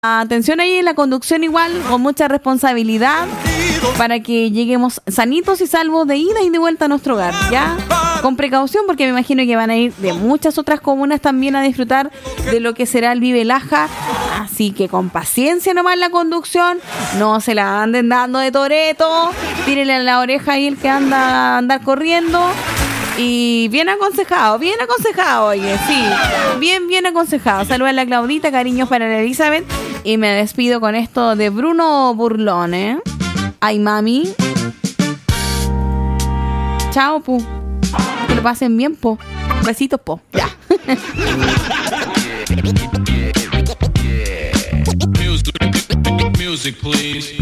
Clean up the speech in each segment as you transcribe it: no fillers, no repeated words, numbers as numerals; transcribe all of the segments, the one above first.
atención ahí en la conducción igual, con mucha responsabilidad, para que lleguemos sanitos y salvos de ida y de vuelta a nuestro hogar, ¿ya? Con precaución, porque me imagino que van a ir de muchas otras comunas también a disfrutar de lo que será el Vive Laja, así que con paciencia nomás la conducción, no se la anden dando de toreto, tírenle a la oreja ahí el que anda a andar corriendo. Y bien aconsejado, oye, sí, bien aconsejado. Saludos a la Claudita, cariños para la Elizabeth. Y me despido con esto de Bruno Burlón, ¿eh? Ay, mami. Chao, pu. Que lo pasen bien, po. Besitos, po. Ya. Music, please.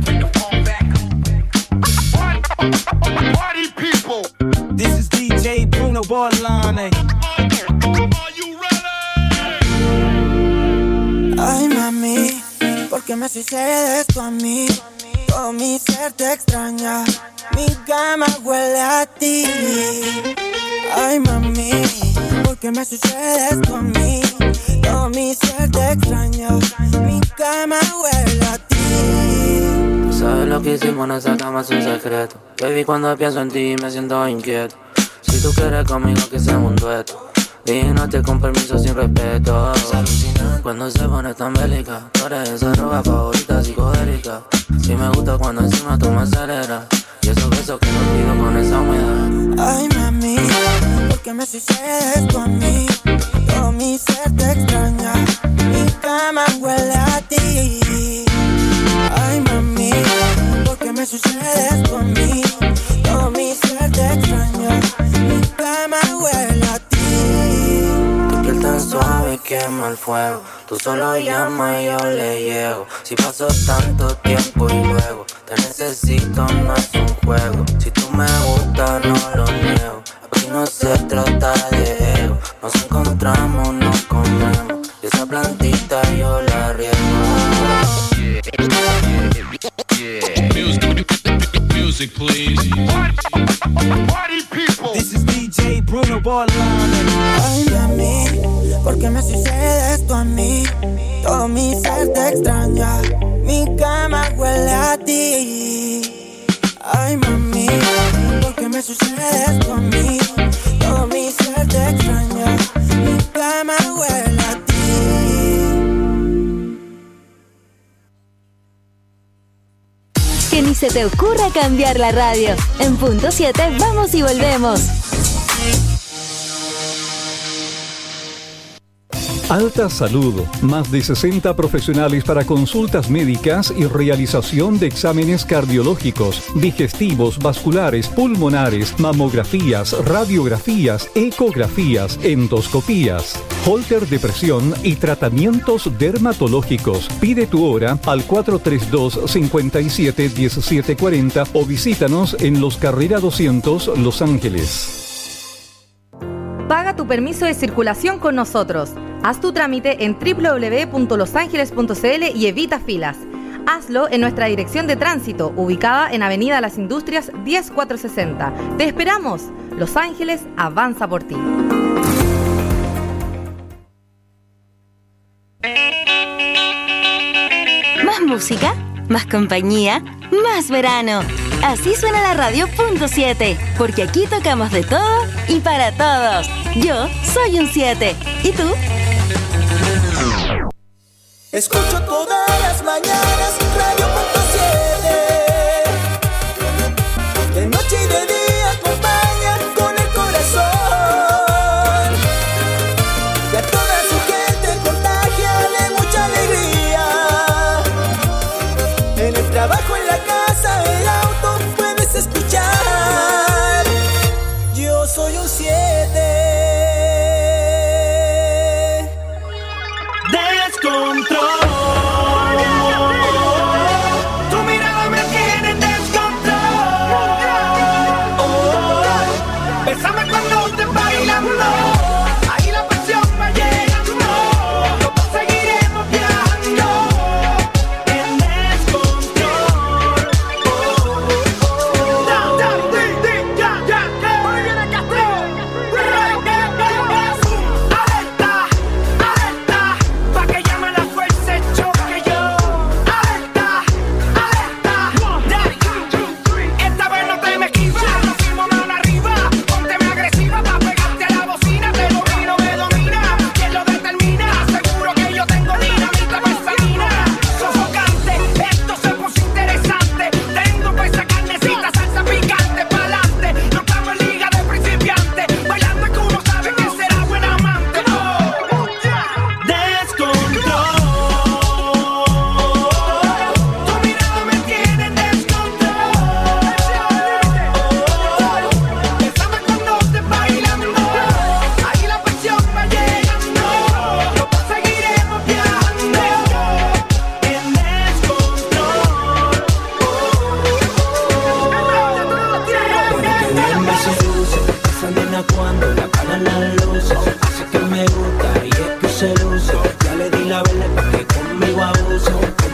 Party people. This is DJ Bruno Burlón. Are you ready? Ay, mami, ¿por qué me sucede esto a mí? Todo mi ser te extraña, mi cama huele a ti. Ay, mami, ¿por qué me sucede esto a mí? Todo mi ser te extraña, mi cama huele a ti. Sabes lo que hicimos en esa cama es un secreto. Baby, cuando pienso en ti me siento inquieto. Si tú quieres conmigo que sea un dueto, dígate con permiso sin respeto. Cuando se pone tan bélica, tú eres esa ropa favorita psicodélica. Y me gusta cuando encima tú me aceleras, y esos besos que no olvido con esa humedad. Ay, mami, ¿por qué me sucede esto a mí? Todo mi ser te extraña, mi cama huele a ti. Ay, mami, ¿por qué me sucede esto a mí? Todo mi ser te extraña, mi cama huele a ti. Tu piel tan suave quema el fuego, tú solo llamas y yo le llego. Si pasó tanto tiempo y luego te necesito, no es un juego. Si tú me gustas no lo niego, aquí no se trata de ego. Nos encontramos, nos comemos, y esa plantita yo la riego. Music, please. Party people. This is DJ Bruno Burlón. Ay, mami, ¿por qué me sucede esto a mí? Todo mi ser te extraña, mi cama huele a ti. Ay, mami, ¿por qué me sucede esto a mí? Todo mi ser te extraña, mi cama huele a ti. Que ni se te ocurra cambiar la radio. En punto 7 vamos y volvemos. Alta Salud, más de 60 profesionales para consultas médicas y realización de exámenes cardiológicos, digestivos, vasculares, pulmonares, mamografías, radiografías, ecografías, endoscopías, holter de presión y tratamientos dermatológicos. Pide tu hora al 432-57-1740 o visítanos en Los Carrera 200, Los Ángeles. Paga tu permiso de circulación con nosotros. Haz tu trámite en www.losangeles.cl y evita filas. Hazlo en nuestra dirección de tránsito, ubicada en Avenida Las Industrias 10460. ¡Te esperamos! Los Ángeles avanza por ti. Más música, más compañía, más verano. Así suena la radio punto 7, porque aquí tocamos de todo y para todos. Yo soy un 7. ¿Y tú? Escucho todas las mañanas Radio punto 7. De noche y de día acompaña con el corazón. Y a toda su gente contagia de mucha alegría. En el trabajo, en la casa, el auto puedes escuchar. Yo soy un 7. Descontrol. Tu mirada me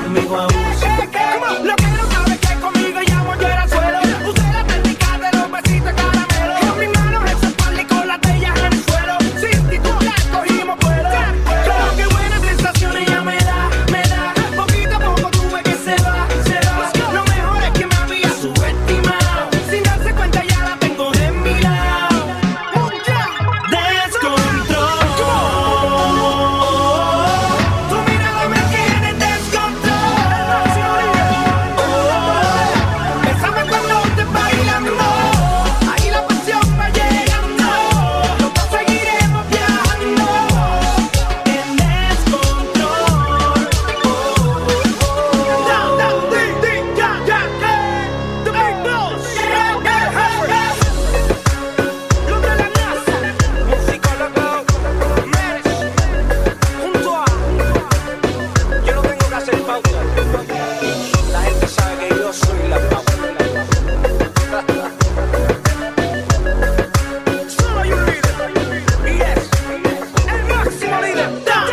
conmigo abusa. Lo que no sabe es que conmigo ya volvió al suelo. Usted la técnica de los besitos caramelo. Con mis manos en su espalda y con las de ella en el suelo. Sin titular cogimos vuelo. Pero qué buena sensación ella me da. Poquito a poco tuve que se va. Lo mejor es que me había subestimado. Sin darse cuenta ya la tengo de mi lado. Descontrol. Tu mirada me tiene descontrol. Bésame cuando estés bailando. Ahí la pasión va llegando. Los dos seguiremos viajando. En descontrol. The big boss. Los de la NASA. Musicólogo Mérez. Junto a. Yo no tengo que hacer pauta. La gente sabe que yo soy la pauta. Solo you líder. Yes. El máximo líder.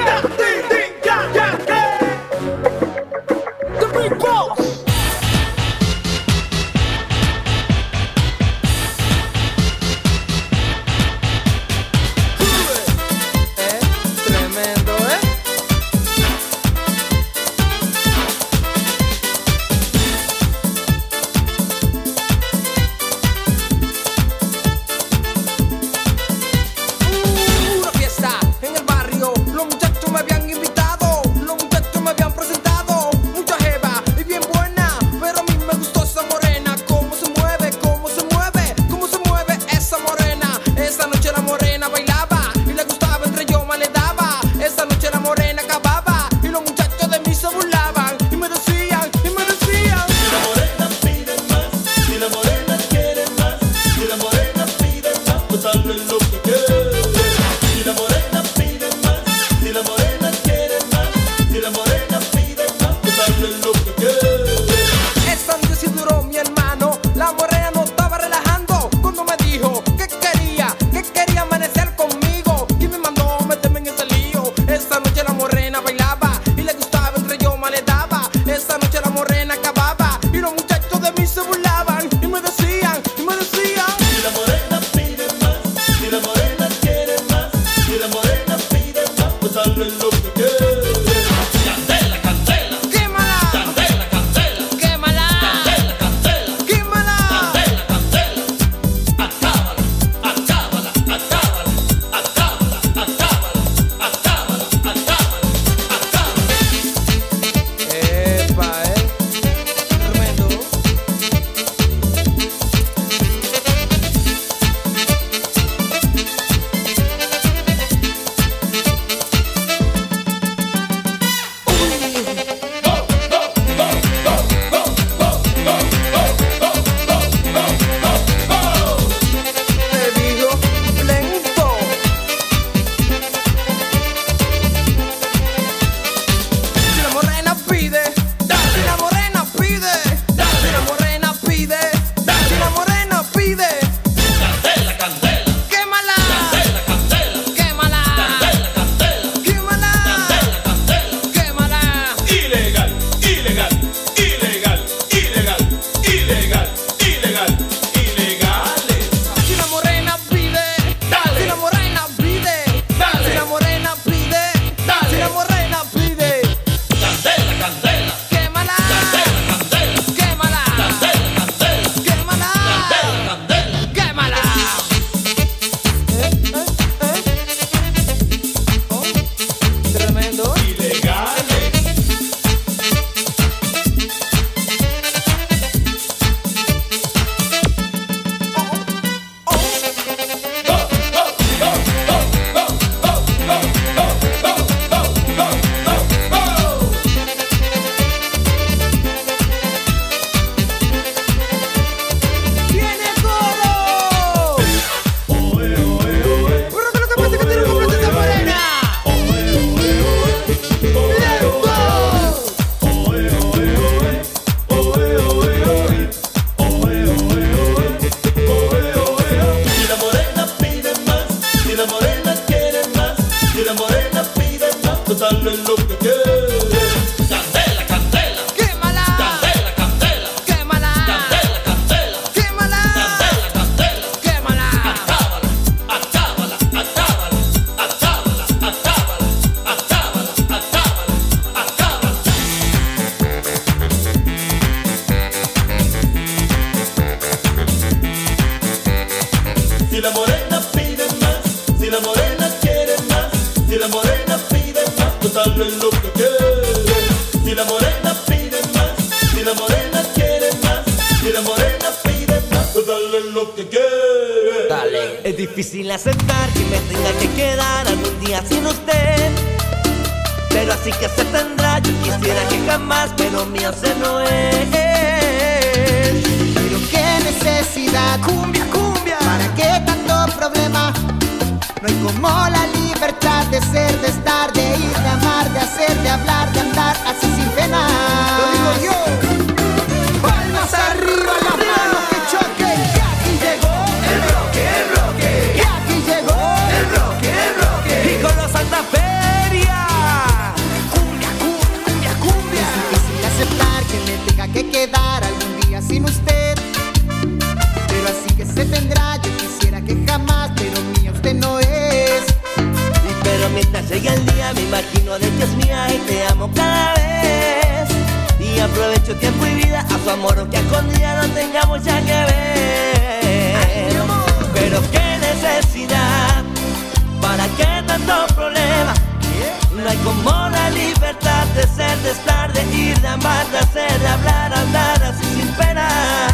The big boss. Tremendo, Una fiesta en el barrio, los muchachos me habían invitado, los muchachos me habían presentado, mucha jeva y bien buena, pero a mí me gustó esa morena, cómo se mueve esa morena. Esa noche la morena bailaba y le gustaba entre yo más le daba. Esa noche la morena acababa y los muchachos de mí se burlaban y me decían. Si la morena pide más, si la morena quiere más, si la morena pide más, pues dale lo que quiere. Si la morena pide más, si la morena quiere más, si la morena pide más, pues dale lo que quiere. Esa noche sí duró mi hermano, la morena no estaba relajando cuando me dijo que quería amanecer conmigo y me mandó meterme en ese lío. Esa noche la morena bailaba y le gustaba entre yo más le daba. Esa noche la morena acababa y los muchachos de mí se burlaban y me decían. Si la morena pide más, si la morena quiere más, si la morena pide más, pues dale lo que quiere. Candela, candela, ¡Quémala! candela, candela, ¡Quémala! candela, candela, ¡Quémala! candela, candela. Acábala, acábala, acábala, acábala, acábala, acábala, acábala, acábala. ¡Epa, difícil aceptar que me tenga que quedar algún día sin usted. Pero así que se tendrá, yo quisiera que jamás, pero mío se no es. Pero qué necesidad, Cumbia, cumbia. ¿para qué tanto problema? No hay como la libertad de ser, de estar, de ir, de amar, de hacer, de hablar, de andar así sin pena. Lo digo yo. Palmas arriba, las manos que choquen. Que aquí llegó El roque, el roque. que aquí llegó El roque, el roque. Y con los Santa Feria. Cumbia, cumbia, cumbia, cumbia. Es difícil aceptar que me tenga que quedar algún día sin usted. Pero así que se tendrá, yo quisiera que jamás, pero mía usted no es. Pero mientras llegue el día me imagino de que es mía y te amo cada vez. Y aprovecho tiempo y vida a su amor, aunque a escondida no tengamos ya que ver. Pero qué necesidad, ¿para qué tanto problema? No hay como la libertad de ser, de estar, de ir, de amar, de hacer, de hablar, andar así sin pena.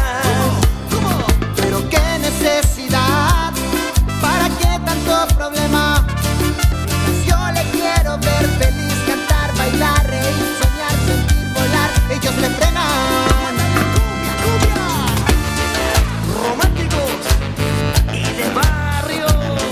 Pero qué necesidad, ¿para qué tanto problema? Mientras yo le quiero ver feliz, cantar, bailar, reír, soñar, sentir, volar, ellos me frenan. Románticos y de barrio.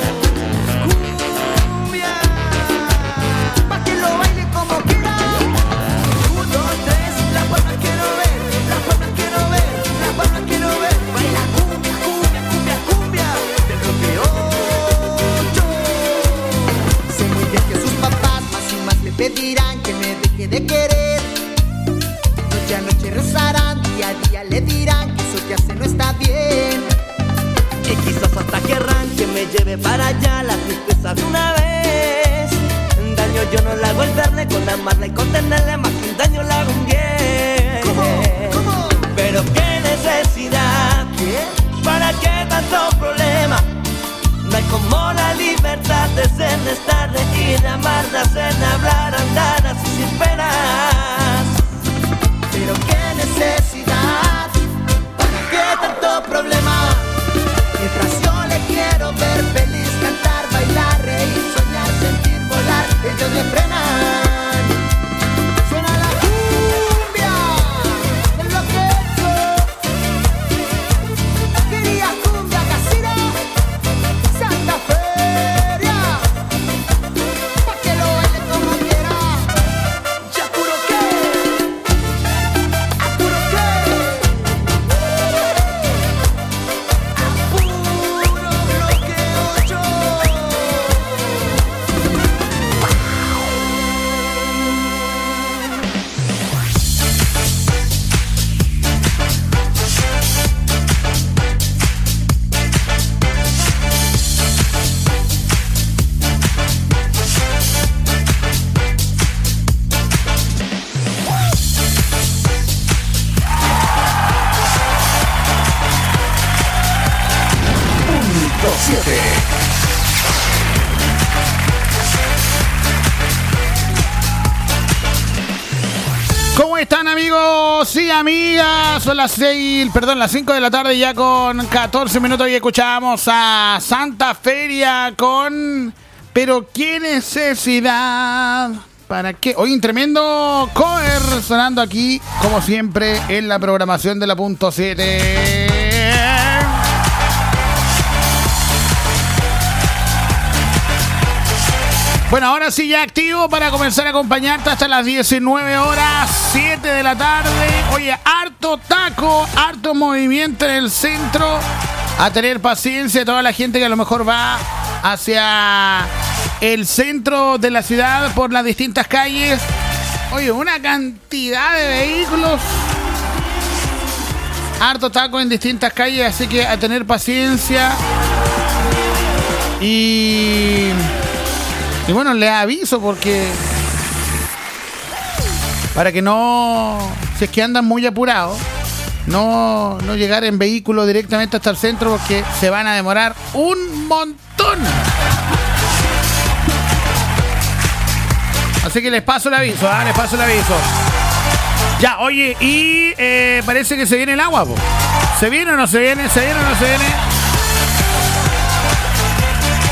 Cumbia. Pa' que lo baile como quiera. 1, 2, 3, las palmas quiero ver, las palmas quiero ver, las palmas quiero ver. Baila cumbia, cumbia, cumbia, cumbia. Del roque 8. Sé muy bien que sus papás más y más le pedirán que me deje de querer. Noche a noche rezarán, día a día le dirán que eso que hace no está bien. Y quizás hasta querrán que me lleve para allá la tristeza de una vez. Daño yo no le hago el verle, con amarla y contenerle, más que un daño le hago un bien. ¿Cómo? Pero qué necesidad, ¿para qué tanto problema? No hay como la libertad de ser, de estar, de ir, de amar, de hacer, de hablar, andar así sin penas. Pero qué necesidad, ¿para qué tanto problema? Mientras yo le quiero ver feliz, cantar, bailar, reír, soñar, sentir, volar, ellos me frenan. Suena la cumbia, es lo que he hecho. Quería cumbia casera, Santa Feria, pa' que lo baile como quiera. Ya puro qué, ¿Puro qué? puro bloque 8. ¿Cómo están, amigos y amigas? Son las 5 de la tarde, ya con 14 minutos, y escuchamos a Santa Feria con Pero qué necesidad. ¿Para qué? Hoy un tremendo cover sonando aquí, como siempre, en la programación de la Punto 7. Bueno, ahora sí ya activo para comenzar a acompañarte hasta las 19 horas, 7 de la tarde. Oye, harto taco, harto movimiento en el centro. A tener paciencia toda la gente que a lo mejor va hacia el centro de la ciudad por las distintas calles. Oye, una cantidad de vehículos. Harto taco en distintas calles, así que a tener paciencia. Y bueno, les aviso porque para que no, si es que andan muy apurados, no llegar en vehículo directamente hasta el centro, porque se van a demorar un montón. Así que les paso el aviso, les paso el aviso. Ya, oye, y parece que se viene el agua, po. ¿Se viene o no se viene? ¿Se viene o no se viene?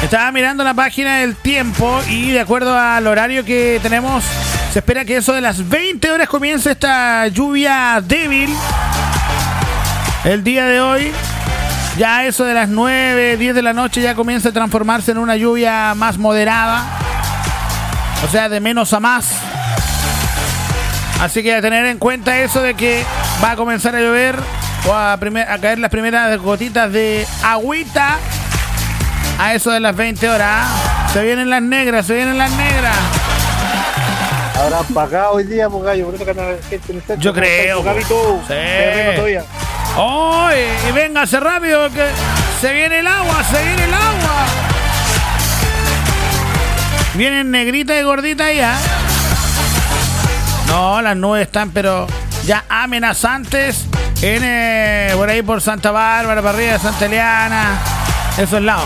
Estaba mirando la página del tiempo y de acuerdo al horario que tenemos, se espera que eso de las 20 horas comience esta lluvia débil. El día de hoy, ya eso de las 9, 10 de la noche ya comienza a transformarse en una lluvia más moderada. O sea, de menos a más. Así que a tener en cuenta eso de que va a comenzar a llover o a caer las primeras gotitas de agüita a eso de las 20 horas. Se vienen las negras, se vienen las negras. Habrán pagado hoy día, pues, gallo, por eso que anda gente en el centro. Yo creo. Gabito, sí. ¡Oh! Y véngase rápido que se viene el agua, se viene el agua. Vienen negritas y gorditas ya. No, las nubes están pero ya amenazantes en por ahí por Santa Bárbara, para arriba de Santa Eliana, esos lados.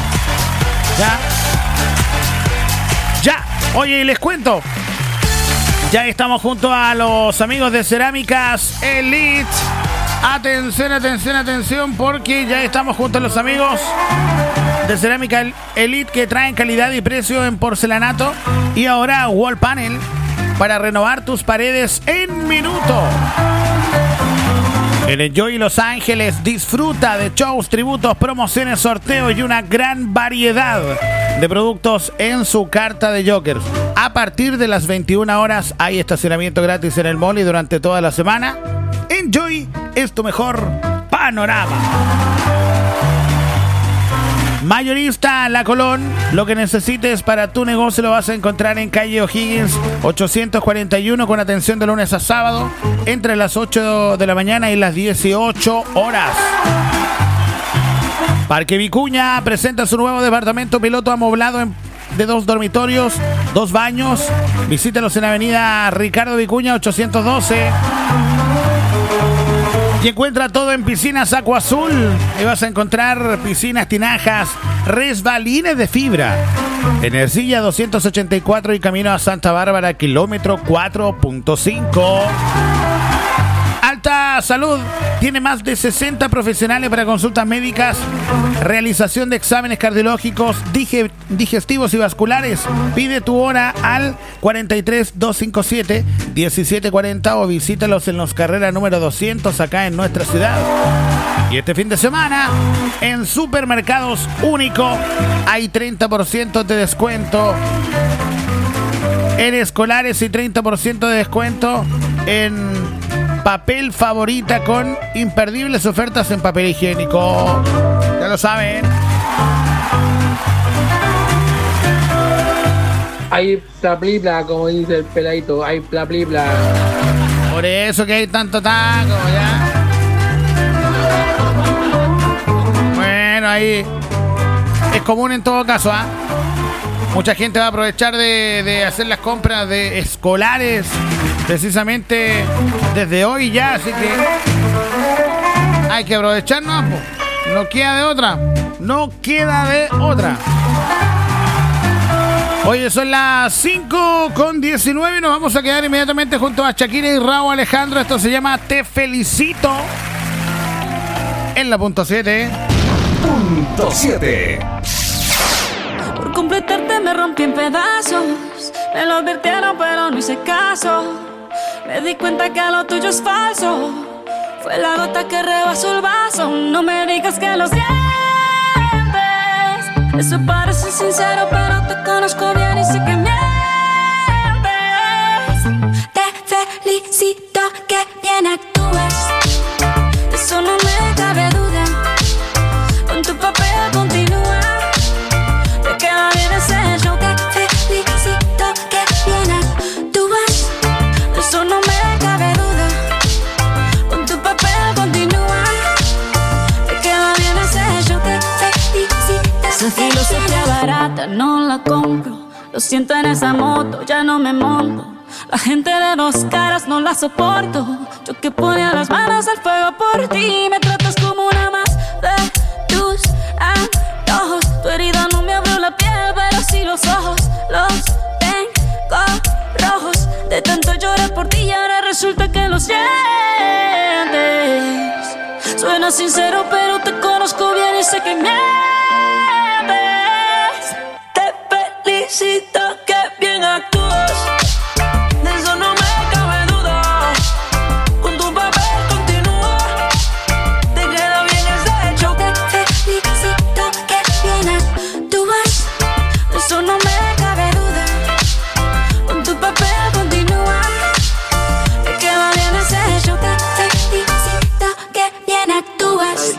Ya. Oye, y les cuento. Ya estamos junto a los amigos de Cerámicas Elite. Atención, atención, atención, porque ya estamos junto a los amigos de Cerámica Elite que traen calidad y precio en porcelanato y ahora wall panel para renovar tus paredes en minuto. En Enjoy Los Ángeles disfruta de shows, tributos, promociones, sorteos y una gran variedad de productos en su carta de Jokers. A partir de las 21 horas hay estacionamiento gratis en el mall y durante toda la semana Enjoy es tu mejor panorama. Mayorista La Colón, lo que necesites para tu negocio lo vas a encontrar en calle O'Higgins 841 con atención de lunes a sábado entre las 8 de la mañana y las 18 horas. Parque Vicuña presenta su nuevo departamento piloto amoblado de 2 dormitorios, 2 baños. Visítalos en avenida Ricardo Vicuña 812. Y encuentra todo en Piscinas Aqua Azul. Ahí vas a encontrar piscinas, tinajas, resbalines de fibra. En Ercilla 284 y camino a Santa Bárbara, kilómetro 4.5. Alta Salud tiene más de 60 profesionales para consultas médicas, realización de exámenes cardiológicos, digestivos y vasculares. Pide tu hora al 43-257-1740 o visítalos en los Carreras número 200 acá en nuestra ciudad. Y este fin de semana en Supermercados Único hay 30% de descuento en escolares y 30% de descuento en papel Favorita con imperdibles ofertas en papel higiénico. Ya lo saben. Hay plaplibla, como dice el peladito. Hay plaplibla. Por eso que hay tanto taco, ya. Bueno, ahí es común en todo caso, ¿ah? Mucha gente va a aprovechar de hacer las compras de escolares precisamente desde hoy ya, así que hay que aprovecharnos, no queda de otra, no queda de otra. Oye, son las 5:19 y nos vamos a quedar inmediatamente junto a Shakira y Raúl Alejandro. Esto se llama Te Felicito en la punto 7. Punto 7. Por completarte me rompí en pedazos. Me lo advirtieron pero no hice caso. Me di cuenta que lo tuyo es falso. Fue la gota que rebasó el vaso. No me digas que lo sientes. Eso parece sincero pero te conozco bien y sé que mientes. Te felicito que bien actúas. De eso no me cabe duda. Con tu papel continúa. Te queda bien ese show. Te felicito que bien actúas. De eso no me cabe duda. Con tu papel continúa. Te queda bien ese show. Te felicito. Esa filosofía barata no la compro. Lo siento en esa moto, ya no me monto. La gente de 2 caras no la soporto. Yo que ponía las manos al fuego por ti. Me tratas como una más de tus antojos. Tu herida no me abrió la piel, pero sí los ojos. Los tengo rojos. De tanto llorar por ti y ahora resulta que lo sientes. Suena sincero, pero te conozco bien y sé que mientes. felicito que bien actúas. De eso no me cabe duda. Con tu papel continúa. Te queda bien ese hecho. Te felicito que bien actúas. De eso no me cabe duda. Con tu papel continúa. Te queda bien ese hecho. Te felicito que bien actúas.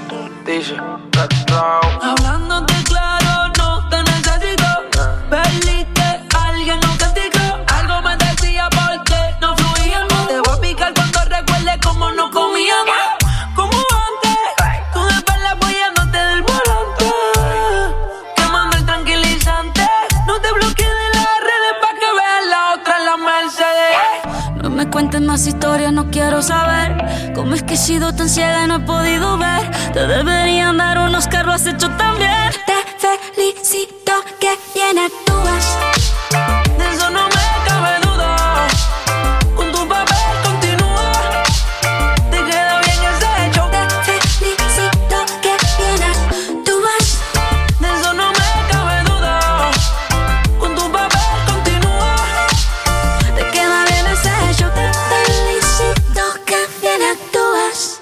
Hablándote claro, no te necesito. Perdí que alguien no castigó. Algo me decía porque no fluíamos. Te voy a picar cuando recuerde cómo no comíamos. Como antes, tú de espalda apoyándote del volante. Quemando el tranquilizante. No te bloquees de las redes pa' que veas la otra en la Mercedes. No me cuentes más historias, no quiero saber cómo es que he sido tan ciega y no he podido ver. Te deberían dar unos carros has hecho tan bien. Te felicito que bien actúas. De eso no me cabe duda. Con tu papel continúa. Te queda bien ese hecho. Te felicito que bien actúas. De eso no me cabe duda. Con tu papel continúa. Te queda bien ese hecho. Te felicito que bien actúas.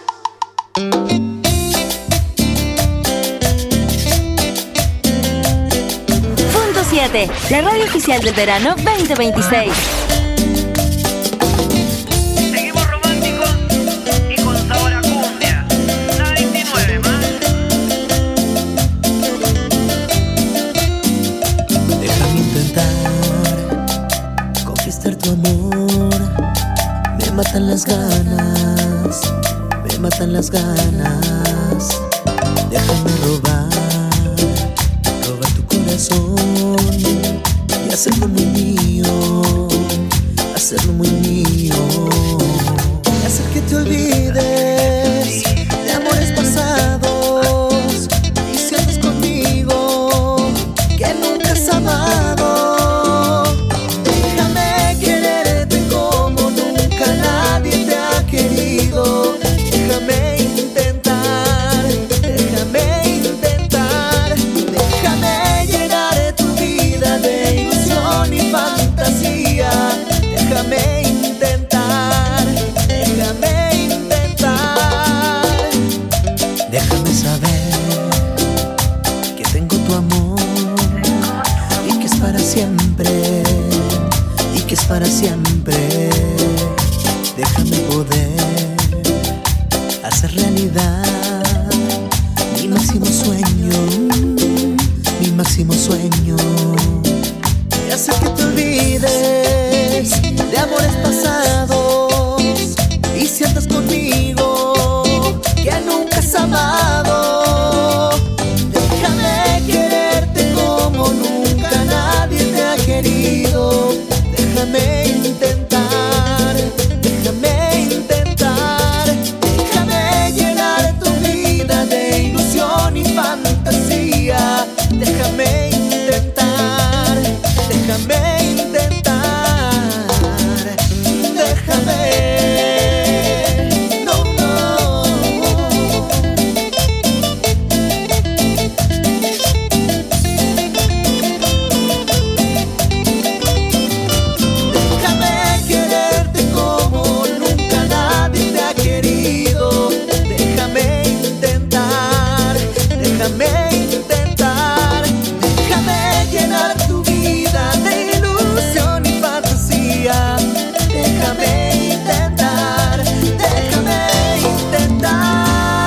Punto 7, la radio oficial del verano 2026. Seguimos románticos y con sabor a cumbia. La 29 más. Déjame intentar conquistar tu amor. Me matan las ganas, me matan las ganas. Déjame robar tu corazón y hacerlo muy mío, hacerlo muy mío. Y hacer que te olvides de amores pasados y sientes conmigo que nunca has amado. Déjame quererte como nunca nadie te ha querido. Déjame intentar, déjame intentar. Déjame llenar tu vida de ilusión y fantasía. Déjame intentar, déjame intentar. Déjame saber que tengo tu amor y que es para siempre, y que es para siempre. Déjame poder hacer realidad mi máximo sueño, mi máximo sueño. Y hacer que te olvides de amores pasados y sientas conmigo que nunca has amado. Déjame quererte como nunca nadie te ha querido. Déjame intentar, déjame intentar. Déjame llenar tu vida de ilusión y fantasía. Déjame intentar, déjame intentar. Déjame. No, no. Déjame quererte como nunca nadie te ha querido. Déjame intentar, déjame intentar. Déjame llenar tu vida de ilusión y fantasía. Déjame intentar, déjame intentar.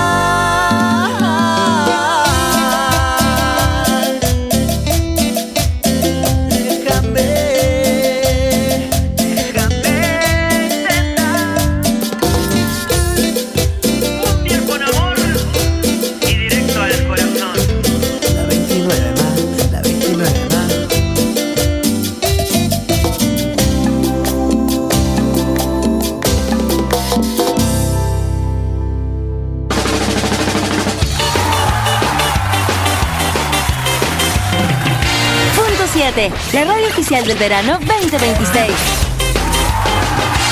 Cumbia con amor y directo al corazón. La 29 más, la 29 más. Punto 7, la radio oficial del verano 2026.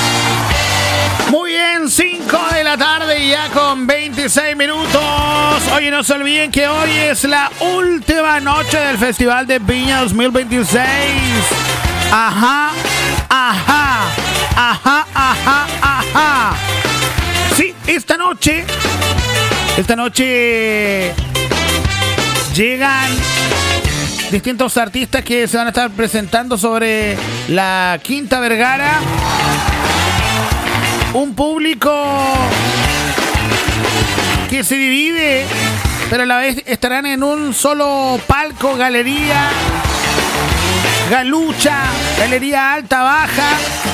Muy bien, 5 de la tarde y ya con 26 minutos. Oye, no se olviden que hoy es la última noche del Festival de Viña 2026. Ajá, ajá, ajá, ajá, ajá. Sí, esta noche llegan distintos artistas que se van a estar presentando sobre la Quinta Vergara. Un público que se divide, pero a la vez estarán en un solo palco, galería, galucha, galería alta, baja,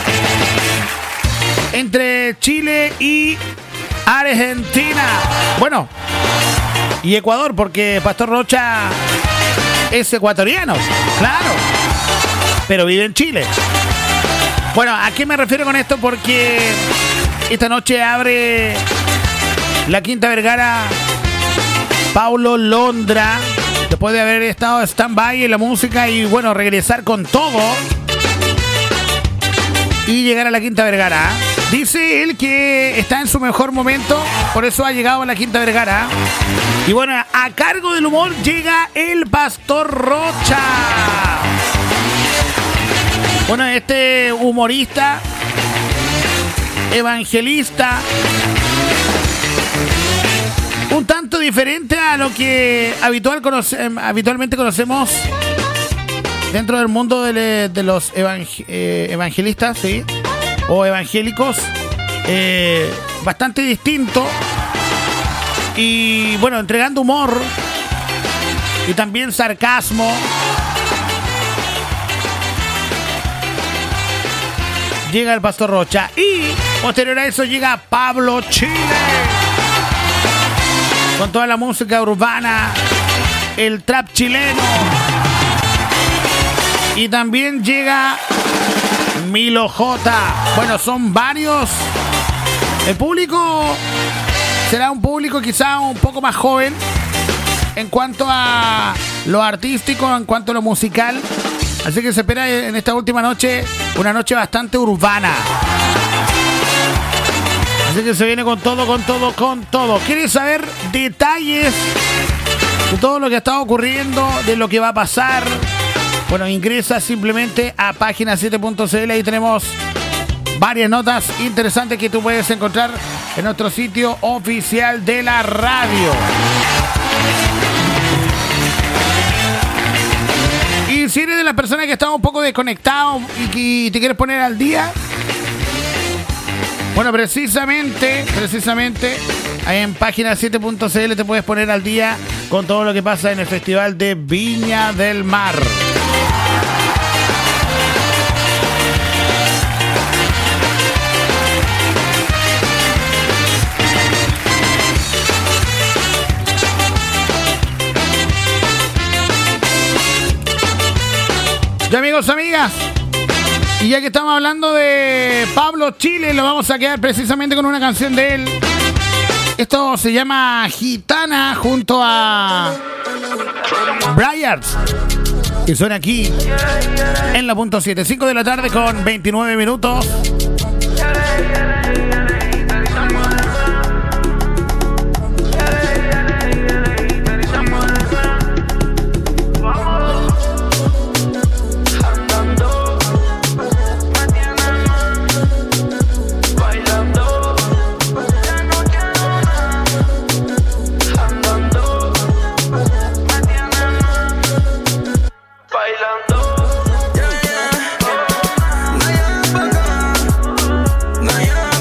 entre Chile y Argentina. Bueno, y Ecuador, porque Pastor Rocha es ecuatoriano, claro, pero vive en Chile. Bueno, ¿a qué me refiero con esto? Porque esta noche abre la Quinta Vergara Paulo Londra, después de haber estado stand-by en la música y bueno, regresar con todo y llegar a la Quinta Vergara. Dice él que está en su mejor momento, por eso ha llegado a la Quinta Vergara. Y bueno, a cargo del humor llega el Pastor Rocha. Bueno, este humorista, evangelista, un tanto diferente a lo que habitualmente conocemos dentro del mundo de los evangelistas, ¿sí? O evangélicos, bastante distinto. Y bueno, entregando humor y también sarcasmo. Llega el Pastor Rocha y posterior a eso llega Pablo Chile con toda la música urbana, el trap chileno. Y también llega Milo J. Bueno, son varios. El público será un público quizá un poco más joven en cuanto a lo artístico, en cuanto a lo musical. Así que se espera en esta última noche una noche bastante urbana. Así que se viene con todo, con todo, con todo. ¿Quieres saber detalles de todo lo que está ocurriendo, de lo que va a pasar? Bueno, ingresa simplemente a página7.cl. Ahí tenemos varias notas interesantes que tú puedes encontrar en nuestro sitio oficial de la radio. Y si eres de las personas que están un poco desconectado y te quieres poner al día, bueno, precisamente ahí en página7.cl te puedes poner al día con todo lo que pasa en el Festival de Viña del Mar. Ya, amigos, amigas, y ya que estamos hablando de Pablo Chile, lo vamos a quedar precisamente con una canción de él. Esto se llama Gitana junto a Bryars, que suena aquí en la punto 7, 5 de la tarde con 29 minutos. Bailando,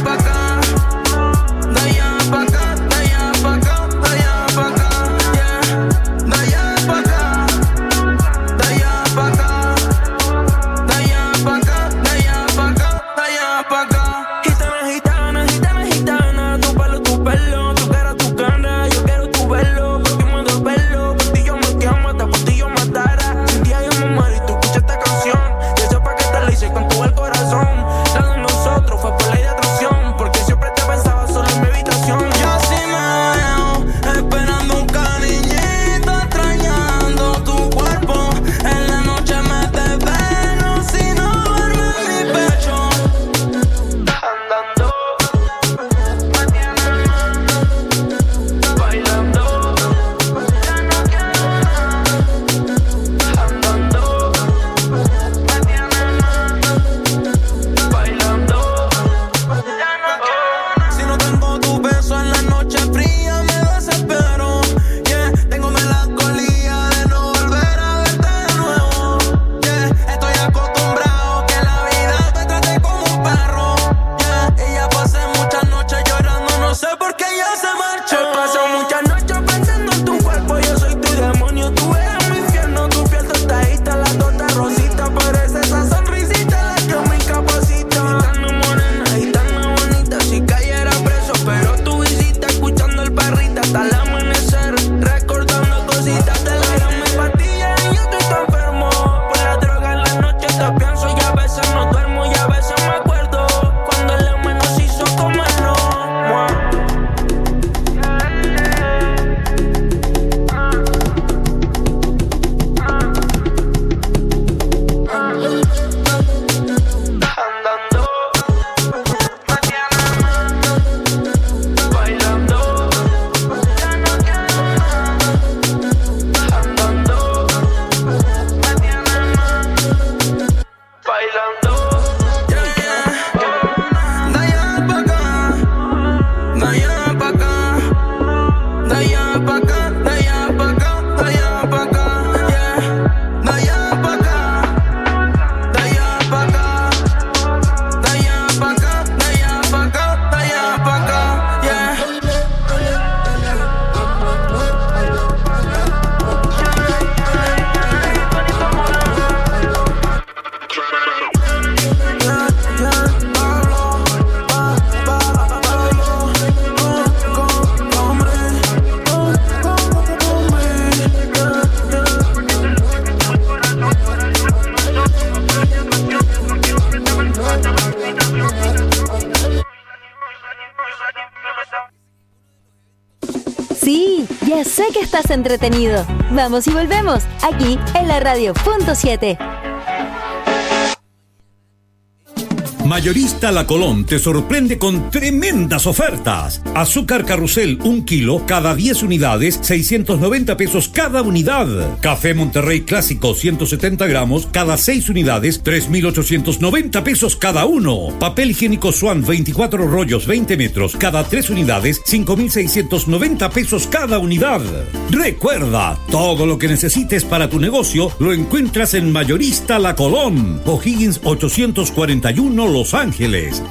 Sí, ya sé que estás entretenido. Vamos y volvemos, aquí en la radio.7. Mayorista La Colón te sorprende con tremendas ofertas. Azúcar Carrusel 1 kilo, cada 10 unidades, 690 pesos cada unidad. Café Monterrey Clásico 170 gramos, cada 6 unidades, 3,890 pesos cada uno. Papel higiénico Swan 24 rollos 20 metros, cada 3 unidades, 5,690 pesos cada unidad. Recuerda, todo lo que necesites para tu negocio lo encuentras en Mayorista La Colón. O'Higgins 841 Los Ángeles.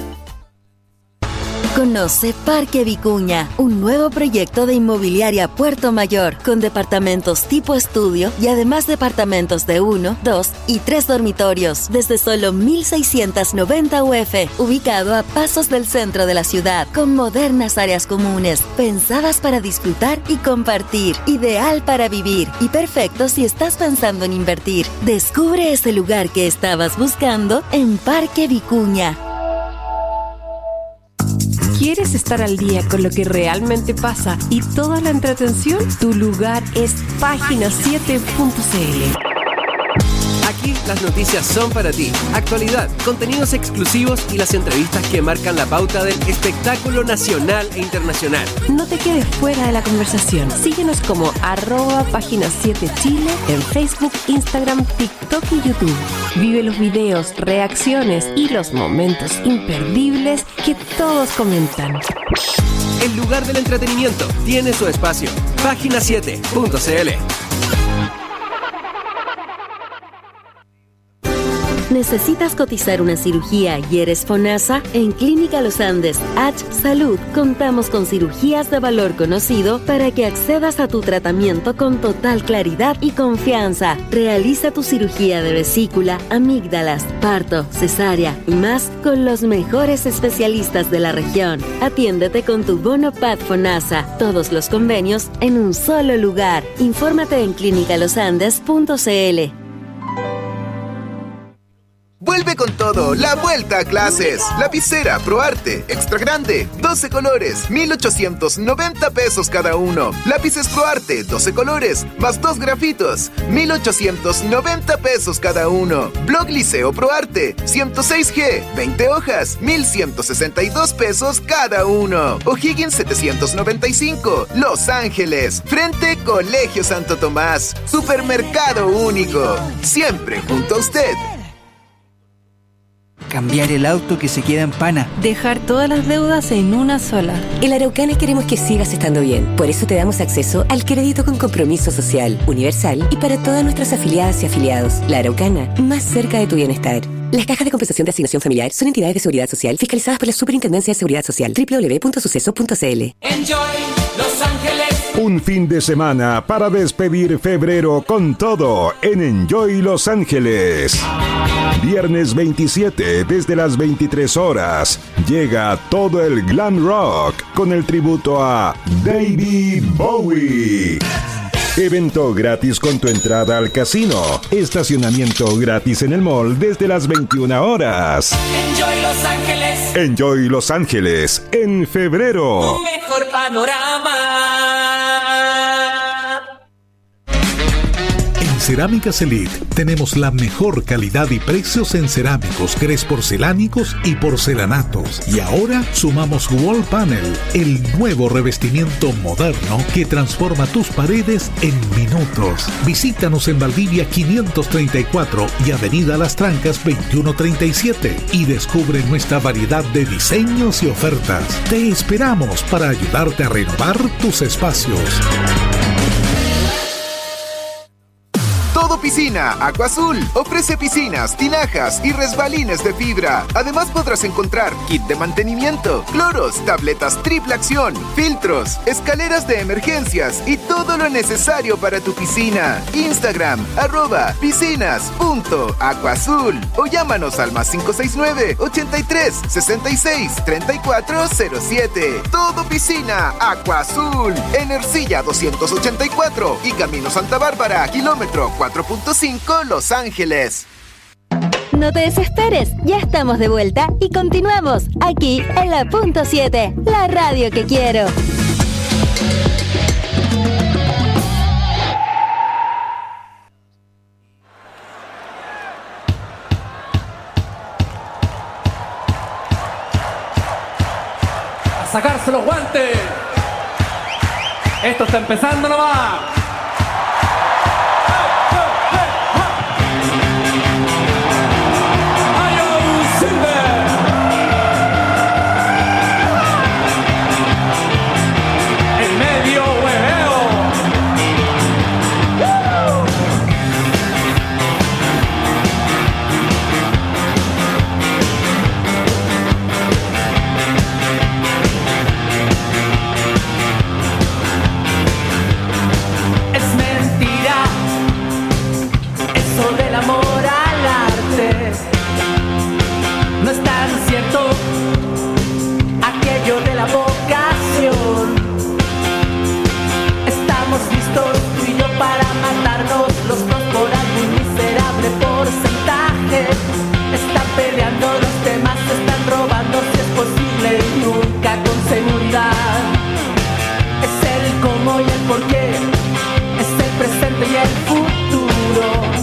Conoce Parque Vicuña, un nuevo proyecto de inmobiliaria Puerto Mayor, con departamentos tipo estudio y además departamentos de 1, 2 y 3 dormitorios, desde solo 1,690 UF, ubicado a pasos del centro de la ciudad, con modernas áreas comunes, pensadas para disfrutar y compartir, ideal para vivir y perfecto si estás pensando en invertir. Descubre ese lugar que estabas buscando en Parque Vicuña. ¿Quieres estar al día con lo que realmente pasa y toda la entretención? Tu lugar es página7.cl. Aquí las noticias son para ti. Actualidad, contenidos exclusivos y las entrevistas que marcan la pauta del espectáculo nacional e internacional. No te quedes fuera de la conversación. Síguenos como @página7chile en Facebook, Instagram, TikTok y YouTube. Vive los videos, reacciones y los momentos imperdibles que todos comentan. El lugar del entretenimiento tiene su espacio. Página7.cl. ¿Necesitas cotizar una cirugía y eres FONASA? En Clínica Los Andes, H Salud, contamos con cirugías de valor conocido para que accedas a tu tratamiento con total claridad y confianza. Realiza tu cirugía de vesícula, amígdalas, parto, cesárea y más con los mejores especialistas de la región. Atiéndete con tu bono PAD FONASA. Todos los convenios en un solo lugar. Infórmate en clinicalosandes.cl. Vuelve con todo, la vuelta a clases. Lapicera ProArte, extra grande, 12 colores, 1,890 pesos cada uno. Lápices ProArte, 12 colores, más 2 grafitos, 1,890 pesos cada uno. Blog Liceo ProArte, 106G, 20 hojas, 1,162 pesos cada uno. O'Higgins 795, Los Ángeles, frente Colegio Santo Tomás. Supermercado Único, siempre junto a usted. Cambiar el auto que se queda en pana. Dejar todas las deudas en una sola. En La Araucana queremos que sigas estando bien. Por eso te damos acceso al crédito con compromiso social, universal y para todas nuestras afiliadas y afiliados. La Araucana, más cerca de tu bienestar. Las cajas de compensación de asignación familiar son entidades de seguridad social fiscalizadas por la Superintendencia de Seguridad Social. www.suceso.cl. Enjoy Los Ángeles. Un fin de semana para despedir febrero con todo en Enjoy Los Ángeles. Viernes 27 desde las 23 horas llega todo el glam rock con el tributo a David Bowie. Evento gratis con tu entrada al casino. Estacionamiento gratis en el mall desde las 21 horas. Enjoy Los Ángeles. Enjoy Los Ángeles en febrero. Un mejor panorama. Cerámicas Elite tenemos la mejor calidad y precios en cerámicos, grés porcelánicos y porcelanatos. Y ahora sumamos Wall Panel, el nuevo revestimiento moderno que transforma tus paredes en minutos. Visítanos en Valdivia 534 y Avenida Las Trancas 2137 y descubre nuestra variedad de diseños y ofertas. Te esperamos para ayudarte a renovar tus espacios. Todo Piscina Aqua Azul ofrece piscinas, tinajas y resbalines de fibra. Además podrás encontrar kit de mantenimiento, cloros, tabletas triple acción, filtros, escaleras de emergencias y todo lo necesario para tu piscina. Instagram @piscinas.aquaazul o llámanos al +569 83 66 3407. Todo Piscina Aqua Azul en Ercilla 284 y Camino Santa Bárbara, kilómetro 4.5 Los Ángeles. No te desesperes, ya estamos de vuelta y continuamos aquí en la Punto 7, la radio que quiero. A sacarse los guantes. Esto está empezando nomás. De la vocación, estamos listos tú y yo para matarnos los dos por algún miserable porcentaje. Están peleando los temas, se están robando si es posible y nunca con seguridad. Es el cómo y el por qué, es el presente y el futuro,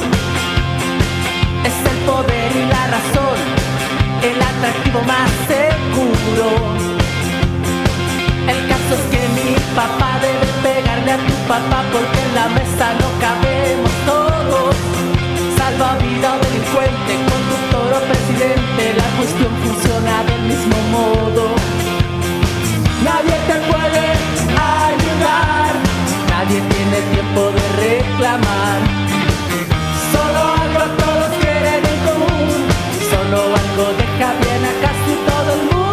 es el poder y la razón, el atractivo más seguro. El caso es que mi papá debe pegarle a tu papá porque en la mesa no cabemos todos. Salvavidas o delincuente, conductor o presidente, la cuestión funciona del mismo modo. Nadie te puede ayudar, nadie tiene tiempo de reclamar. Solo algo todos quieren en común, solo algo deja bien a casi todo el mundo.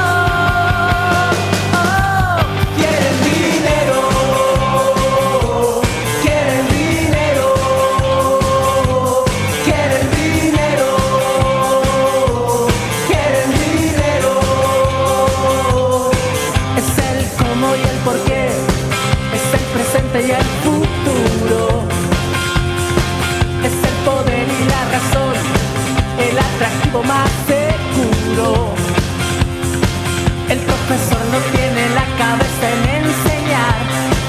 Y el futuro es el poder y la razón, el atractivo más seguro. El profesor no tiene la cabeza en enseñar.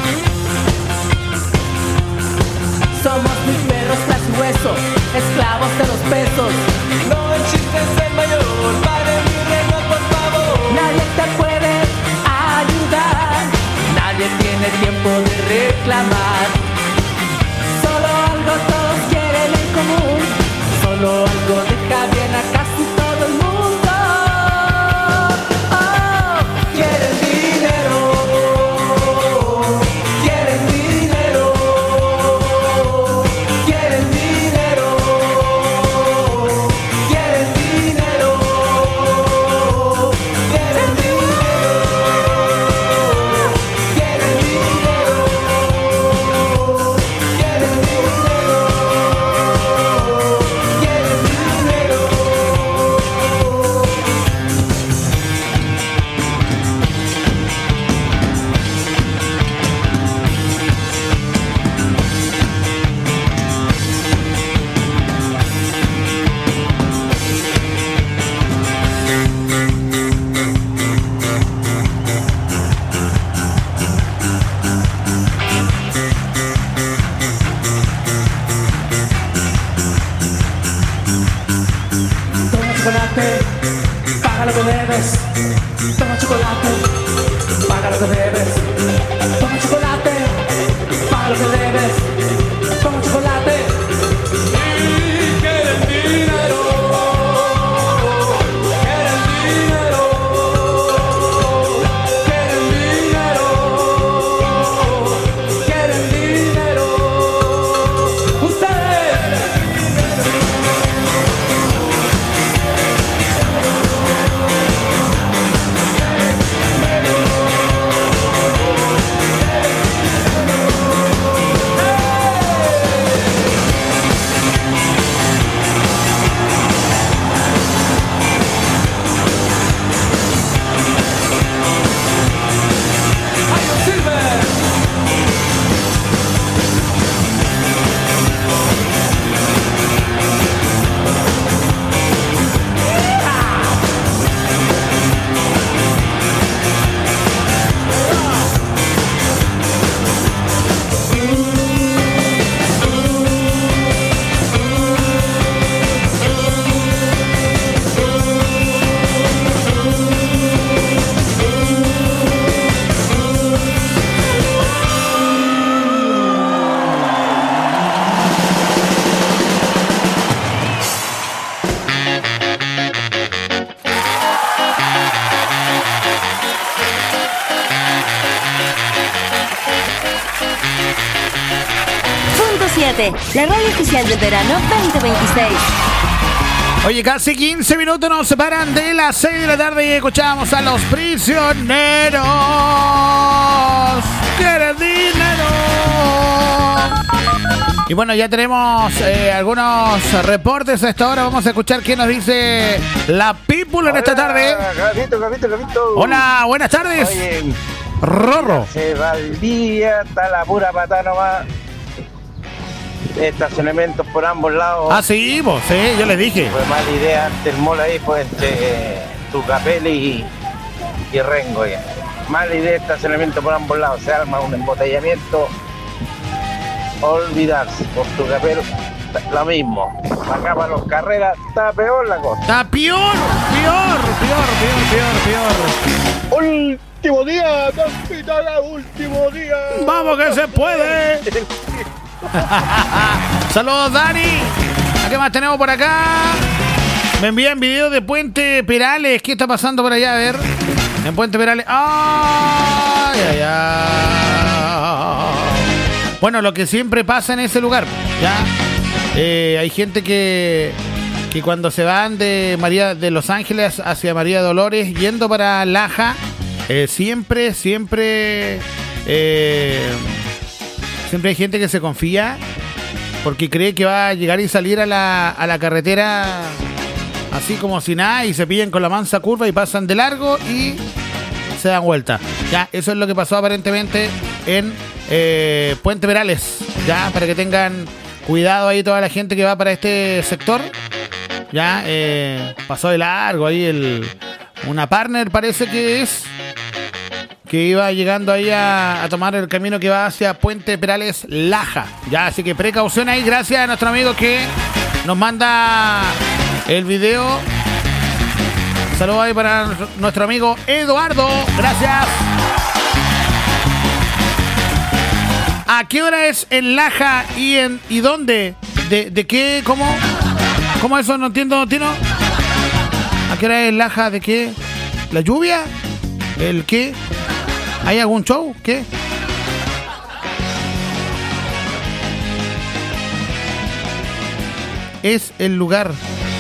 Somos muy perros tras hueso, esclavos de los pesos. No existe ser mayor, padre mi reino, por favor. Nadie te puede ayudar, nadie tiene tiempo de reclamar. Solo algo todos quieren en común, solo algo deja bien a casi todo el mundo. Oh, quieren dinero, quieren dinero, quieren dinero, 107, la radio oficial del verano 2026. Oye, casi 15 minutos nos separan de las 6 de la tarde y escuchamos a Los Prisioneros. ¿Quieres dinero? Y bueno, ya tenemos algunos reportes a esta hora. Vamos a escuchar qué nos dice la People en esta tarde. Gabito. Hola, buenas tardes. Oye, Rorro. se va el día, está la pura patada nomás. Estacionamientos por ambos lados. Ah, sí, vos, sí, yo les dije. Fue mala idea antes el mall ahí, pues entre Tucapel y Rengo. Ya. Mala idea estacionamiento por ambos lados. Se arma un embotellamiento. Olvidarse. Por Tucapel, lo mismo. Acá para los carreras está peor la cosa. Está peor. Último día, capitán, último día. Vamos que se puede. Saludos, Dani. ¿Qué más tenemos por acá? Me envían videos de Puente Perales. ¿Qué está pasando por allá? A ver. En Puente Perales. ¡Ay! Bueno, lo que siempre pasa en ese lugar. Ya. Hay gente que cuando se van de Los Ángeles hacia María Dolores yendo para Laja, siempre hay gente que se confía porque cree que va a llegar y salir a la carretera así como si nada y se pillan con la mansa curva y pasan de largo y se dan vuelta. Ya, eso es lo que pasó aparentemente en Puente Perales. Ya, para que tengan cuidado ahí toda la gente que va para este sector. Ya, pasó de largo ahí una partner parece que es, que iba llegando ahí a tomar el camino que va hacia Puente Perales Laja. Ya, así que precaución ahí. Gracias a nuestro amigo que nos manda el video. Saludos ahí para nuestro amigo Eduardo. Gracias. ¿A qué hora es en Laja y dónde? ¿De qué? ¿Cómo eso? No entiendo, Tino. ¿A qué hora es en Laja? ¿De qué? ¿La lluvia? ¿El qué? ¿Hay algún show? ¿Qué? Es el lugar.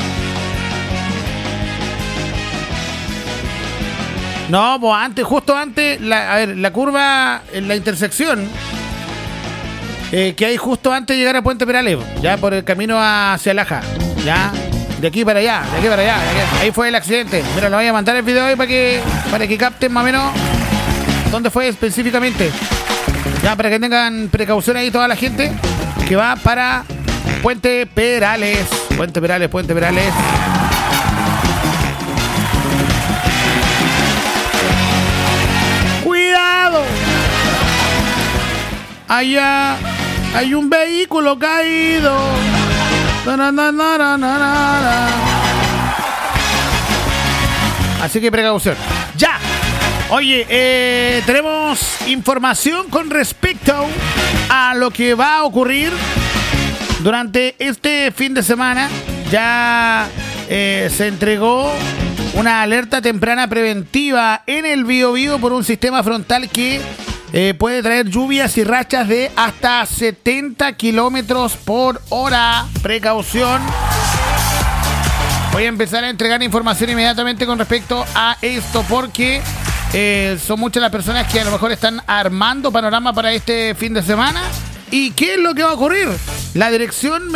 No, pues justo antes, la curva en la intersección que hay justo antes de llegar a Puente Perales, ya por el camino hacia Laja, ya, de aquí para allá. Ahí fue el accidente. Mira, lo voy a mandar el video ahí para que capten más o menos dónde fue específicamente. Ya, para que tengan precaución ahí toda la gente que va para Puente Perales. Puente Perales. ¡Cuidado! Allá hay un vehículo caído. Así que precaución. ¡Ya! Oye, tenemos información con respecto a lo que va a ocurrir durante este fin de semana. Ya se entregó una alerta temprana preventiva en el Biobío por un sistema frontal que puede traer lluvias y rachas de hasta 70 kilómetros por hora. Precaución. Voy a empezar a entregar información inmediatamente con respecto a esto porque son muchas las personas que a lo mejor están armando panorama para este fin de semana. ¿Y qué es lo que va a ocurrir? La Dirección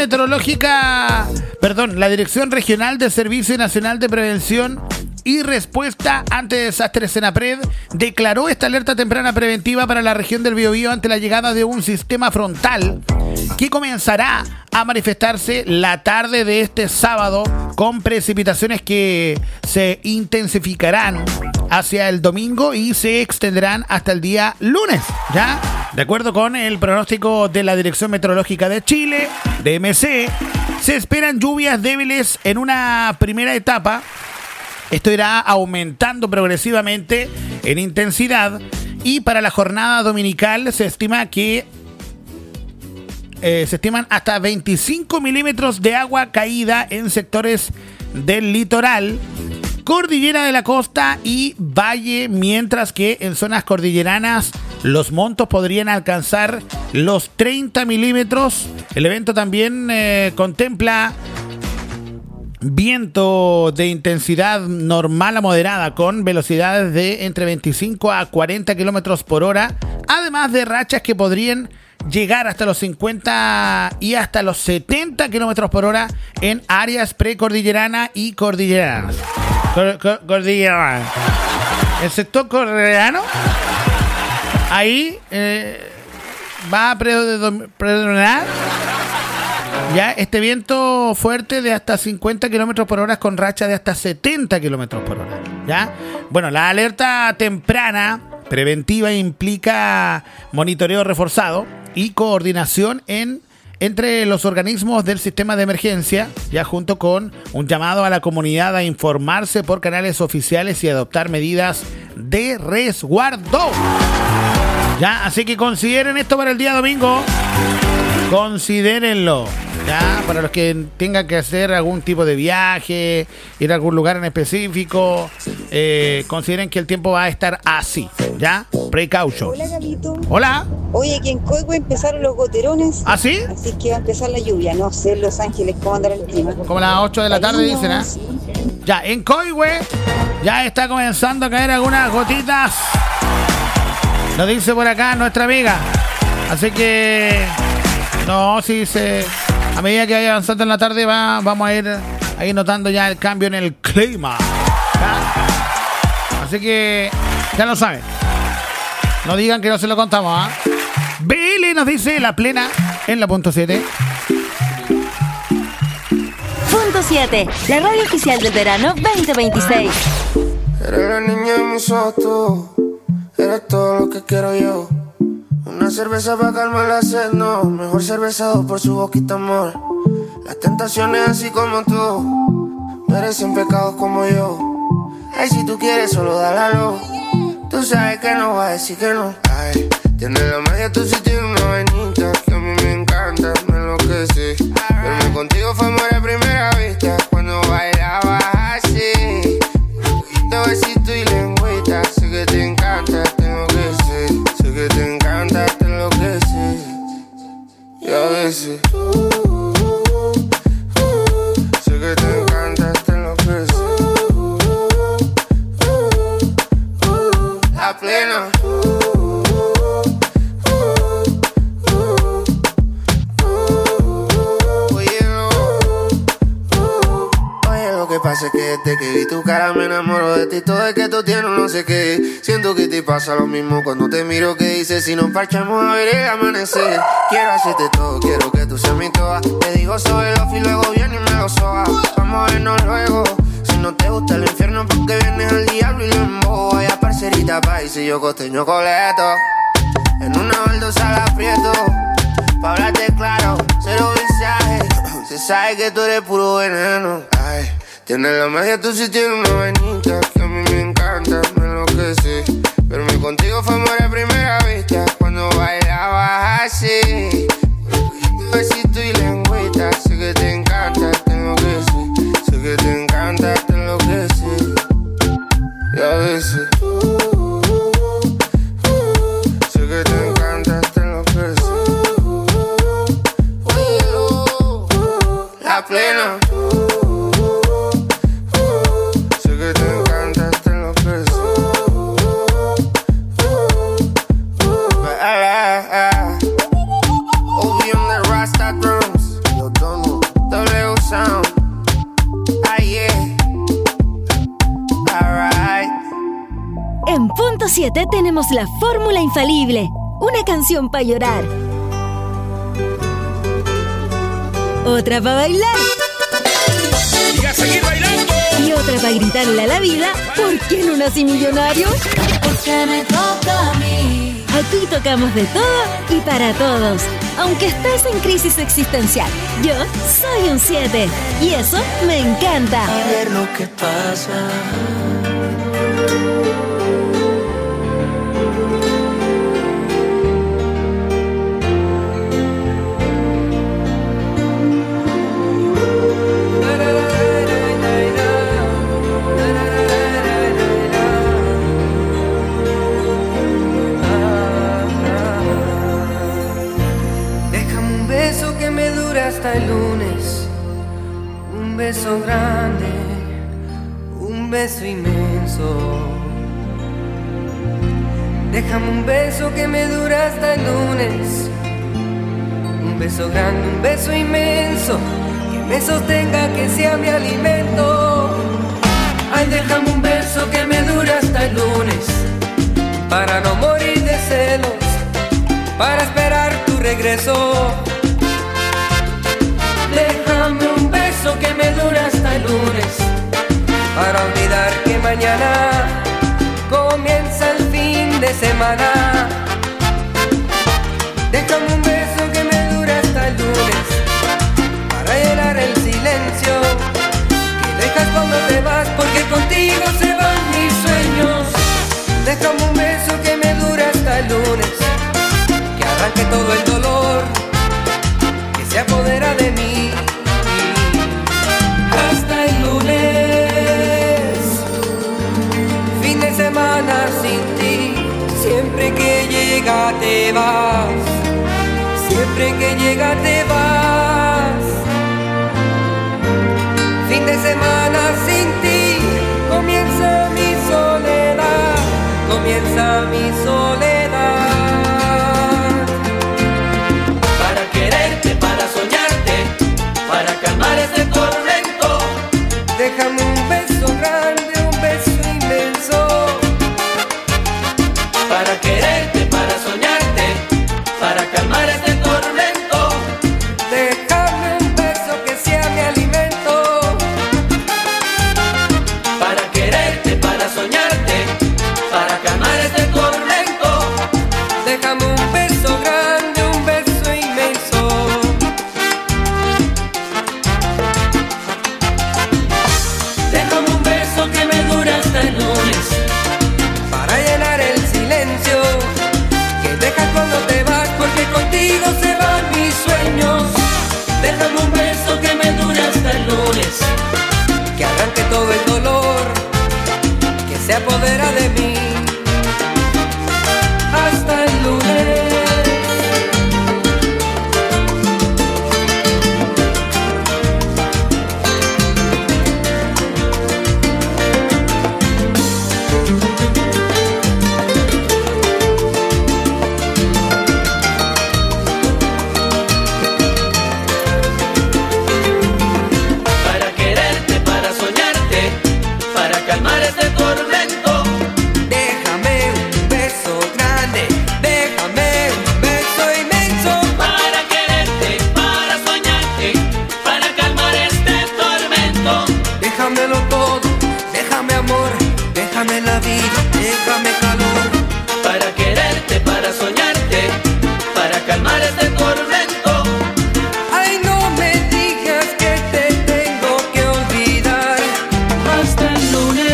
Regional de Servicio Nacional de Prevención y Respuesta ante Desastres Senapred declaró esta alerta temprana preventiva para la región del Biobío ante la llegada de un sistema frontal que comenzará a manifestarse la tarde de este sábado con precipitaciones que se intensificarán hacia el domingo y se extenderán hasta el día lunes, ¿ya? De acuerdo con el pronóstico de la Dirección Meteorológica de Chile, DMC, se esperan lluvias débiles en una primera etapa. Esto irá aumentando progresivamente en intensidad y para la jornada dominical se estiman hasta 25 milímetros de agua caída en sectores del litoral, cordillera de la costa y valle, mientras que en zonas cordilleranas los montos podrían alcanzar los 30 milímetros. El evento también contempla viento de intensidad normal a moderada con velocidades de entre 25 a 40 kilómetros por hora, además de rachas que podrían llegar hasta los 50 y hasta los 70 kilómetros por hora en áreas precordillerana y cordilleranas. Cordillerana. El sector cordillerano, ahí va a predominar ya este viento fuerte de hasta 50 kilómetros por hora con rachas de hasta 70 kilómetros por hora. ¿Ya? Bueno, la alerta temprana preventiva implica monitoreo reforzado y coordinación entre los organismos del sistema de emergencia, ya junto con un llamado a la comunidad a informarse por canales oficiales y adoptar medidas de resguardo. Ya, así que consideren esto para el día domingo. Considérenlo. Ya, para los que tengan que hacer algún tipo de viaje, ir a algún lugar en específico, consideren que el tiempo va a estar así, ¿ya? Precaution. Hola, Gabito. Hola. Oye, aquí en Coihue empezaron los goterones. ¿Ah, sí? Así que va a empezar la lluvia. No sé en Los Ángeles cómo andará el clima. Como a las 8 de la tarde dicen, ¿eh? Ya, en Coihue ya está comenzando a caer algunas gotitas. Nos dice por acá nuestra amiga. Así que... no, sí se... a medida que vaya avanzando en la tarde vamos a ir ahí notando ya el cambio en el clima. ¿Ya? Así que ya lo saben. No digan que no se lo contamos, ¿ah? Billy nos dice la plena en la punto 7. Punto 7, la radio oficial del verano 2026. Eres la niña de mis ojos, tú. Eres todo lo que quiero yo. Una cerveza para calmar la sed, no. Mejor cervezado por su boquita, amor. Las tentaciones así como tú merecen pecados como yo. Ay, si tú quieres solo dálalo. Tú sabes que no va a decir que no. Ay, tienes la magia, tú sí tienes una vainita que a mí me encanta, me enloquece. Verme contigo fue amor a primera vista cuando bailabas así. De besito y lengüita, sé que te encanta, tengo que ser. Sé que te encanta, te enloquece. Y a veces sé que te encanta, te enloquece. La plena. Lo que pasa es que desde que vi tu cara me enamoro de ti. Todo es que tú tienes no sé qué. Siento que te pasa lo mismo cuando te miro. Que dices si nos parchamos a ver el amanecer. Quiero hacerte todo, quiero que tú seas mi toa. Te digo sobre los y luego viene y me lo soba. Vamos a vernos luego. Si no te gusta el infierno porque vienes al diablo y lo embobo. Vaya parcerita país y yo costeño coleto. En una baldosa la aprieto. Pa' hablarte claro, cero visaje. Se sabe que tú eres puro veneno. Ay, tienes la magia, tú sí tienes una vainita que a mí me encanta, me enloquece. Verme contigo fue amor a primera vista cuando bailabas así. Besito y lengüita, sé que te encanta, te enloquece. Sé que te encanta, te enloquece. Y a veces sé que te encanta, te enloquece. La plena. Sé que te encanta, te enloquece. Obi on the Rasta drums. Yo tono W sound. Ah yeah. Alright. En punto 7 tenemos la fórmula infalible. Una canción para llorar. Otra para bailar. Y a seguir bailando. Y otra para gritarle a la vida, ¿por qué no nací millonario? Porque me toca a mí. Aquí tocamos de todo y para todos. Aunque estés en crisis existencial, yo soy un 7 y eso me encanta. A ver lo que pasa. hasta el lunes. Un beso grande, un beso inmenso. Déjame un beso que me dura hasta el lunes. Un beso grande, un beso inmenso, que me sostenga, que sea mi alimento. Ay, déjame un beso que me dure hasta el lunes, para no morir de celos, para esperar tu regreso. Déjame un beso que me dure hasta el lunes, para olvidar que mañana comienza el fin de semana. Déjame un beso que me dure hasta el lunes, para llenar el silencio que dejas cuando te vas, porque contigo se van mis sueños. Déjame un beso que me dure hasta el lunes, que arranque todo el dolor que se apodera de mí. Hasta el lunes, fin de semana sin ti. Siempre que llega te vas, siempre que llega te vas. Fin de semana sin ti, comienza mi soledad, comienza mi soledad. Para quererte, para soñarte, para calmar este tormento, déjame un beso grande, un beso inmenso. Para quererte, para soñarte, para calmar este tormento, déjame un beso que sea mi alimento. Para quererte, para soñarte, para calmar este tormento, déjame un beso grande, un beso inmenso. Déjame un beso que me dure hasta el lunes, para llenar el silencio que dejas cuando te vas, porque contigo se van mis sueños. Déjame un beso que me dure hasta el lunes, que arranque todo el dolor que se apodera de mí. Hasta el lunes. Para quererte, para soñarte, para calmar este tormento, déjame un beso grande, déjame un beso inmenso. Para quererte, para soñarte, para calmar este tormento, déjamelo todo, déjame amor, déjame la vida, déjame calor. Para quererte, para soñarte, para calmar este tormento. Ay, no me digas que te tengo que olvidar. Hasta el lunes.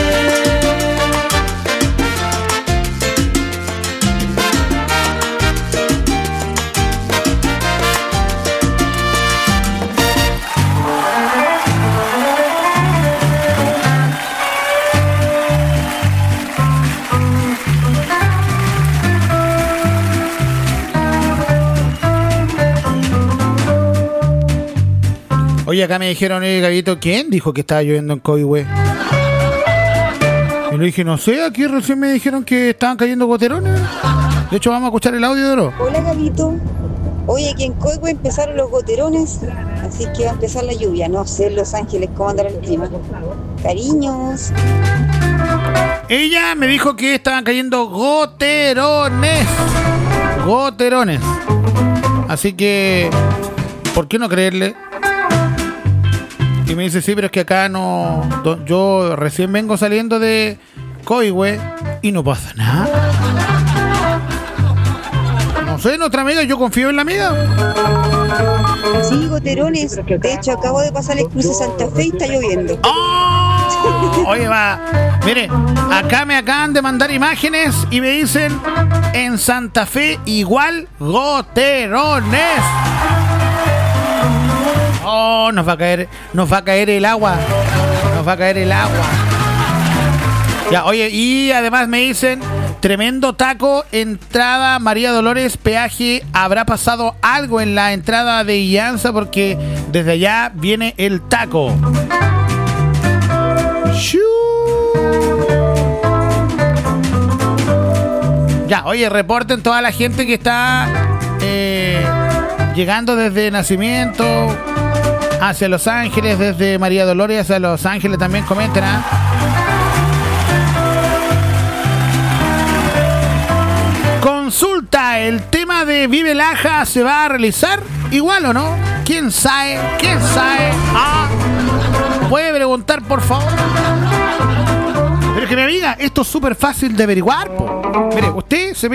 Oye, acá me dijeron, Gabito, ¿quién dijo que estaba lloviendo en Coihue? Y le dije, no sé, aquí recién me dijeron que estaban cayendo goterones. De hecho, vamos a escuchar el audio de oro. Hola, Gabito. Oye, aquí en Coihue empezaron los goterones, así que va a empezar la lluvia. No sé en Los Ángeles cómo andará el clima. Cariños. Ella me dijo que estaban cayendo goterones. Goterones. Así que, ¿por qué no creerle? Y me dice, sí, pero es que acá no... Yo recién vengo saliendo de Coihue y no pasa nada. No sé, nuestra amiga, yo confío en la amiga. Sí, goterones. De hecho, acabo de pasar el cruce Santa Fe y está lloviendo. ¡Oh! Oye, va. Mire, acá me acaban de mandar imágenes y me dicen, en Santa Fe igual goterones. Oh, nos va a caer el agua. Nos va a caer el agua. Ya, oye, y además me dicen Tremendo taco, entrada María Dolores, peaje. ¿Habrá pasado algo en la entrada de Illanza? Porque desde allá viene el taco. Ya, oye, reporten toda la gente que está llegando desde Nacimiento hacia Los Ángeles, desde María Dolores hacia Los Ángeles también comenten, ¿ah? Consulta, ¿el tema de Vive Laja se va a realizar igual o no? ¿Quién sabe? ¿Quién sabe? Ah, ¿puede preguntar, por favor? Pero que me diga, esto es súper fácil de averiguar, po. Mire, usted se